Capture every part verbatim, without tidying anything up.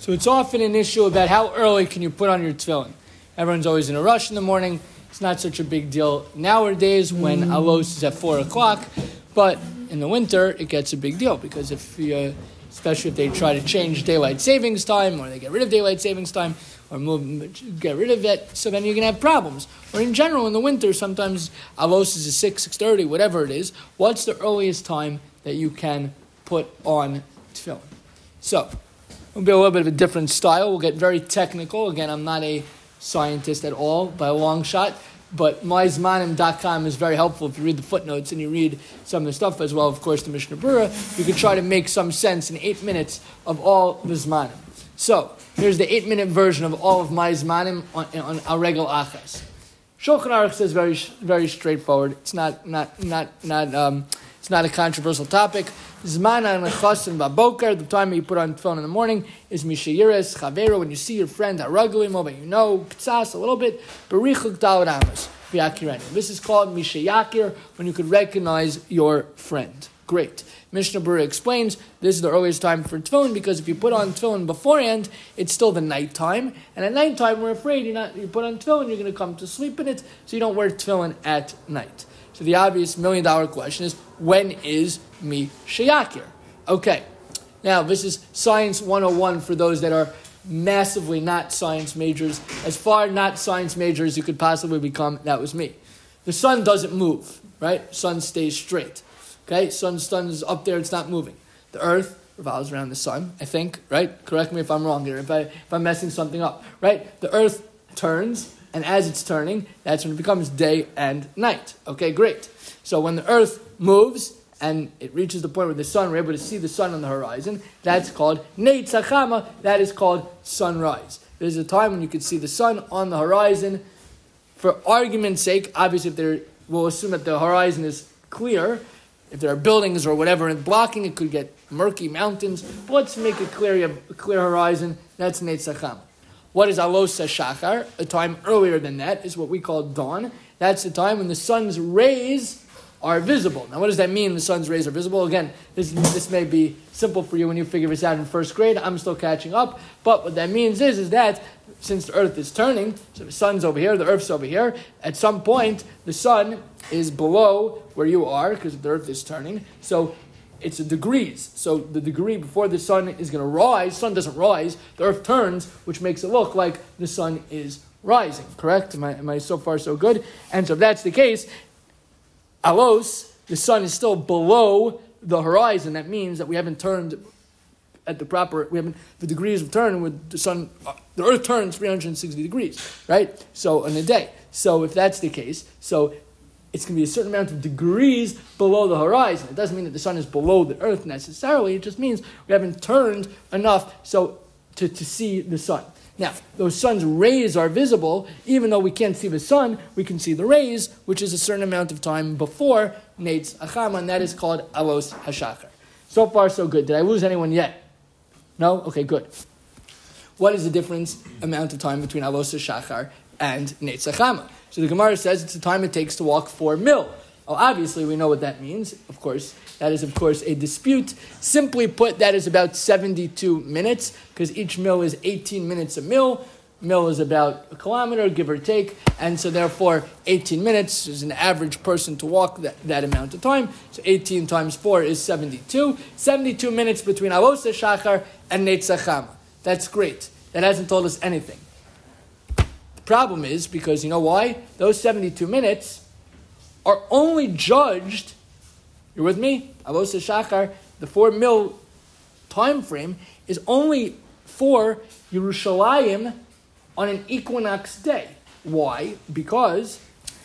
So it's often an issue about how early can you put on your tefillin. Everyone's always in a rush in the morning. It's not such a big deal nowadays when alos is at four o'clock, but in the winter it gets a big deal because if you, especially if they try to change daylight savings time or they get rid of daylight savings time or move, get rid of it, so then you're going to have problems. Or in general, in the winter, sometimes alos is at six, six thirty, whatever it is. What's the earliest time that you can put on tefillin? So, it'll be a little bit of a different style. We'll get very technical. Again, I'm not a scientist at all by a long shot, but my zmanim dot com is very helpful if you read the footnotes and you read some of the stuff as well, of course, the Mishnah Berurah. You can try to make some sense in eight minutes of all the zmanim. So, here's the eight-minute version of all of my zmanim on, on Aregel Achas. Shulchan Aruch says very, very straightforward. It's not, not, not, not, um, it's not a controversial topic. Zman ha-nechas and baboker, the time that you put on tefillin in the morning, is mishayires chavero, when you see your friend haragulimo, but you know ktsas a little bit. Berichuk daled amos v'yakirenu. This is called mishayakir, when you could recognize your friend. Great. Mishnah Berurah explains this is the earliest time for tefillin because if you put on tefillin beforehand, it's still the nighttime, and at nighttime we're afraid you're not. You put on tefillin, you're going to come to sleep in it, so you don't wear tefillin at night. So the obvious million dollar question is, when is mi sheyakir? Okay, now this is Science one oh one for those that are massively not science majors. As far not science major as you could possibly become, that was me. The sun doesn't move, right? Sun stays straight. Okay, sun, sun is up there, it's not moving. The earth revolves around the sun, I think, right? Correct me if I'm wrong here, if, I, if I'm messing something up, right? The earth turns, and as it's turning, that's when it becomes day and night. Okay, great. So when the earth moves, and it reaches the point where the sun, we're able to see the sun on the horizon, that's called Neitz HaChama, that is called sunrise. There's a time when you could see the sun on the horizon. For argument's sake, obviously if there, we'll assume that the horizon is clear. If there are buildings or whatever blocking, it could get murky mountains. But let's make it clear, you have a clear horizon, that's Neitz HaChama. What is Alos HaShachar? A time earlier than that is what we call dawn. That's the time when the sun's rays are visible. Now, what does that mean, the sun's rays are visible? Again, this, this may be simple for you when you figure this out in first grade. I'm still catching up. But what that means is, is that since the earth is turning, so the sun's over here, the earth's over here, at some point, the sun is below where you are because the earth is turning. So it's a degrees. So the degree before the sun is going to rise, sun doesn't rise, the earth turns, which makes it look like the sun is rising. Correct? Am I, am I so far so good? And so if that's the case, alos, the sun is still below the horizon. That means that we haven't turned at the proper, we haven't, the degrees of turn with the sun, uh, the earth turns three hundred sixty degrees, right? So in a day. So if that's the case, so it's going to be a certain amount of degrees below the horizon. It doesn't mean that the sun is below the earth necessarily. It just means we haven't turned enough so to, to see the sun. Now, those sun's rays are visible. Even though we can't see the sun, we can see the rays, which is a certain amount of time before Neitz HaChama, and that is called Alos HaShachar. So far, so good. Did I lose anyone yet? No? Okay, good. What is the difference amount of time between Alos HaShachar and Neitz HaChama? So the Gemara says it's the time it takes to walk four mil. Oh, obviously, we know what that means. Of course, that is, of course, a dispute. Simply put, that is about seventy-two minutes, because each mil is eighteen minutes a mil. Mil is about a kilometer, give or take. And so, therefore, eighteen minutes is an average person to walk that, that amount of time. So, eighteen times four is seventy-two. seventy-two minutes between Alos HaShachar and Neitz HaChama. That's great. That hasn't told us anything. The problem is, because you know why? Those seventy-two minutes are only judged, you're with me? Alos HaShachar, the four mil time frame, is only for Yerushalayim on an equinox day. Why? Because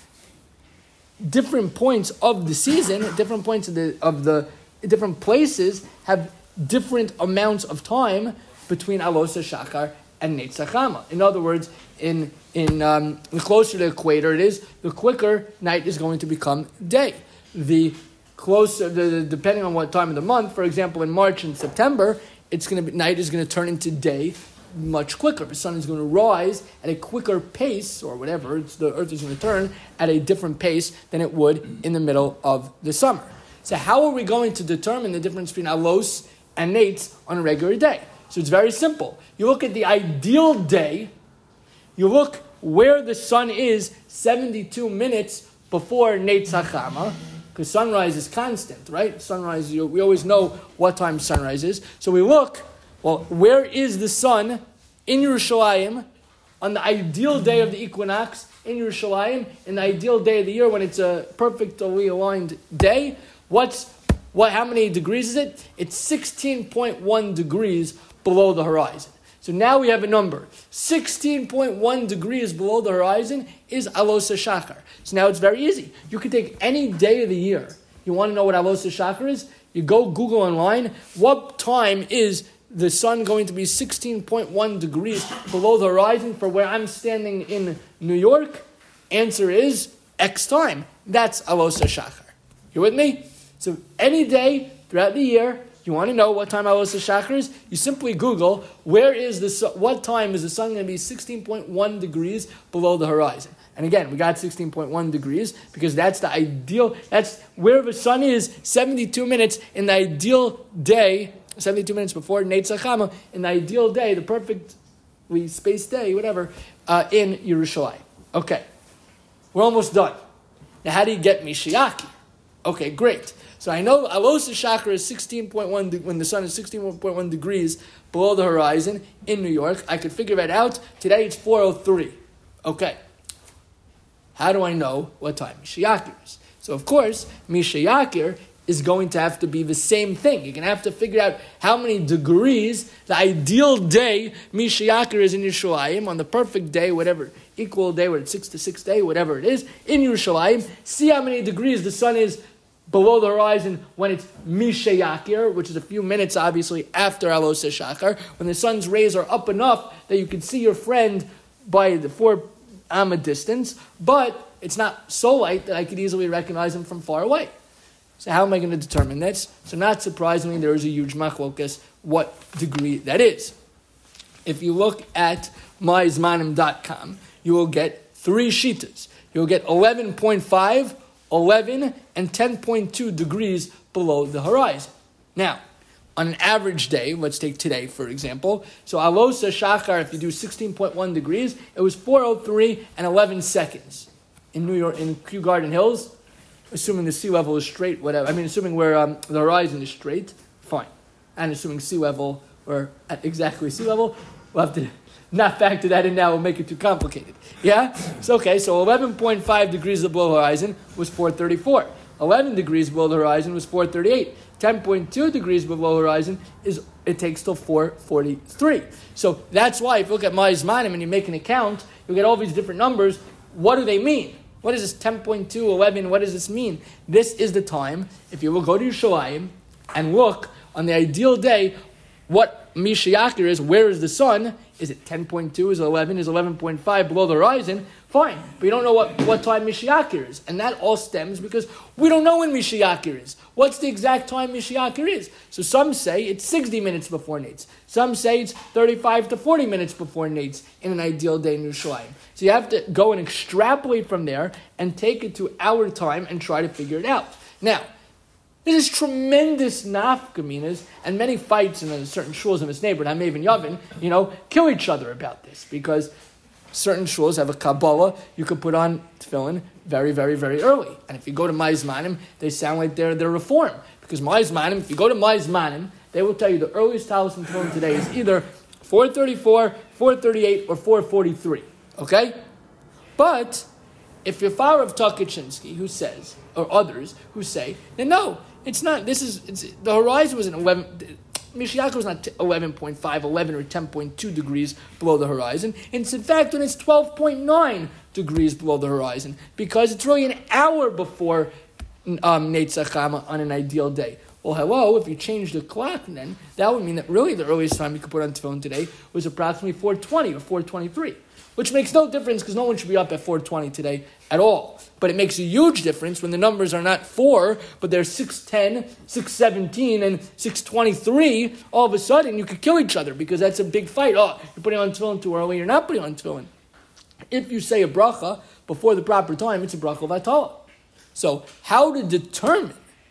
different points of the season, different points of the of the different places have different amounts of time between Alos HaShachar and Neitz HaChama. In other words, in in um, the closer to the equator it is, the quicker night is going to become day. The closer, the, the, depending on what time of the month, for example, in March and September, it's going to be, night is going to turn into day much quicker. The sun is going to rise at a quicker pace, or whatever. It's, the earth is going to turn at a different pace than it would in the middle of the summer. So how are we going to determine the difference between Alos and Neitz on a regular day? So it's very simple. You look at the ideal day, you look where the sun is seventy-two minutes before Netz HaChama, because sunrise is constant, right? Sunrise, you, we always know what time sunrise is. So we look, well, where is the sun in Yerushalayim on the ideal day of the equinox in Yerushalayim, in the ideal day of the year when it's a perfectly aligned day? What's what? How many degrees is it? It's sixteen point one degrees below the horizon. So now we have a number. sixteen point one degrees below the horizon is Alos HaShachar. So now it's very easy. You can take any day of the year. You want to know what Alos HaShachar is? You go Google online. What time is the sun going to be sixteen point one degrees below the horizon for where I'm standing in New York? Answer is X time. That's Alos HaShachar. You with me? So any day throughout the year, you want to know what time Alos HaShachar is? You simply Google, where is the sun, what time is the sun going to be sixteen point one degrees below the horizon? And again, we got sixteen point one degrees because that's the ideal, that's where the sun is seventy-two minutes in the ideal day, seventy-two minutes before Netz HaChama, in the ideal day, the perfectly spaced day, whatever, uh, in Yerushalayim. Okay, we're almost done. Now, how do you get Mishayaki? Okay, great. So I know Alos HaShachar is sixteen point one, de- when the sun is sixteen point one degrees below the horizon in New York. I could figure that out. Today it's four oh three. Okay. How do I know what time Mishayakir is? So of course, Mishayakir is going to have to be the same thing. You're going to have to figure out how many degrees the ideal day Mishayakir is in Yerushalayim, on the perfect day, whatever, equal day, whether it's six to six day, whatever it is, in Yerushalayim. See how many degrees the sun is below the horizon when it's Mishayakir, which is a few minutes, obviously, after Alos HaShachar, when the sun's rays are up enough that you can see your friend by the four amma distance, but it's not so light that I could easily recognize him from far away. So how am I going to determine this? So not surprisingly, there is a huge machlokas what degree that is. If you look at my zmanim dot com, you will get three shitas. You'll get eleven point five, eleven, and ten point two degrees below the horizon. Now, on an average day, let's take today, for example. So Alos HaShachar, if you do sixteen point one degrees, it was four oh three and eleven seconds in New York, in Kew Garden Hills, assuming the sea level is straight, whatever. I mean, assuming where um, the horizon is straight, fine. And assuming sea level, or at exactly sea level, we'll have to not factor that in now, we'll make it too complicated. Yeah? So, okay, so eleven point five degrees below the horizon was four thirty-four. eleven degrees below the horizon was four thirty-eight. ten point two degrees below the horizon is, it takes till four forty-three. So that's why if you look at my zmanim and you make an account, you'll get all these different numbers. What do they mean? What is this ten point two, eleven, what does this mean? This is the time, if you will go to Yerushalayim and look on the ideal day, what Mishayakir is, where is the sun? Is it ten point two, is it eleven, is eleven point five below the horizon? Fine, but you don't know what, what time Mishayakir is. And that all stems because we don't know when Mishayakir is. What's the exact time Mishayakir is? So some say it's sixty minutes before Netz. Some say it's thirty-five to forty minutes before Netz in an ideal day in Yerushalayim. So you have to go and extrapolate from there and take it to our time and try to figure it out. Now, this is tremendous nafkaminas, and many fights in certain shuls in this neighborhood, Hamev and Yavin, you know, kill each other about this because certain shuls have a Kabbalah, you could put on tefillin very, very, very early. And if you go to my zmanim, they sound like they're, they're reform. Because my zmanim, if you go to my zmanim, they will tell you the earliest talis in tefillin today is either four thirty-four, four thirty-eight, or four forty-three. Okay? But if you're follower of Tukachinsky, who says, or others who say, then no, it's not, this is, it's, the horizon was an eleven, Mishayakir was not eleven point five, eleven, or ten point two degrees below the horizon. It's in fact when it's twelve point nine degrees below the horizon, because it's really an hour before um, Netz HaChama on an ideal day. Well, hello, if you change the clock then, that would mean that really the earliest time you could put on tefillin today was approximately four twenty or four twenty-three, which makes no difference because no one should be up at four twenty today at all. But it makes a huge difference when the numbers are not four, but they're six ten, six seventeen, and six twenty-three. All of a sudden, you could kill each other because that's a big fight. Oh, you're putting on tefillin too early, you're not putting on tefillin. If you say a bracha before the proper time, it's a bracha of Atala. So how to determine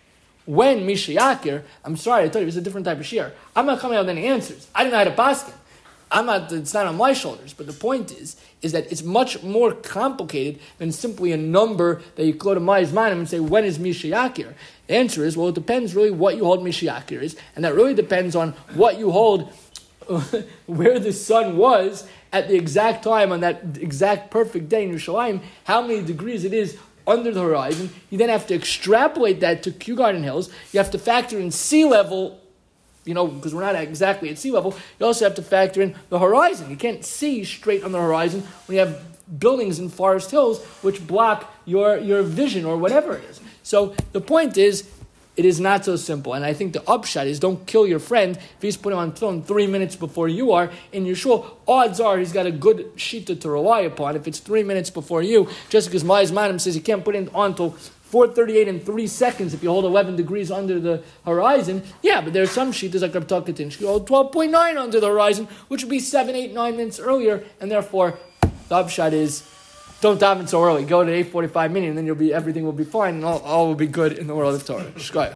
when Mishayakir, I'm sorry, I thought it was a different type of shear. I'm not coming out with any answers. I didn't know how to paskin. I'm not, it's not on my shoulders. But the point is, is that it's much more complicated than simply a number that you go to Ma'izmanim and say, when is Mishayakir? The answer is, well, it depends really what you hold Mishayakir is, and that really depends on what you hold, where the sun was at the exact time on that exact perfect day in Yerushalayim, how many degrees it is under the horizon. You then have to extrapolate that to Kew Garden Hills. You have to factor in sea level, you know, because we're not exactly at sea level. You also have to factor in the horizon. You can't see straight on the horizon when you have buildings in Forest Hills which block your, your vision or whatever it is. So the point is, it is not so simple. And I think the upshot is, don't kill your friend if he's putting on tefillin three minutes before you are in your shul. Odds are he's got a good shita to rely upon. If it's three minutes before you, just because Ma'izmanim says you can't put it on until four thirty-eight and three seconds if you hold eleven degrees under the horizon. Yeah, but there are some shitas like Rav Takatin, you hold twelve point nine under the horizon, which would be seven, eight, nine minutes earlier. And therefore, the upshot is, don't daven so early. Go to eight forty-five minutes, and then you'll be everything will be fine, and all, all will be good in the world of Torah. Shkaya.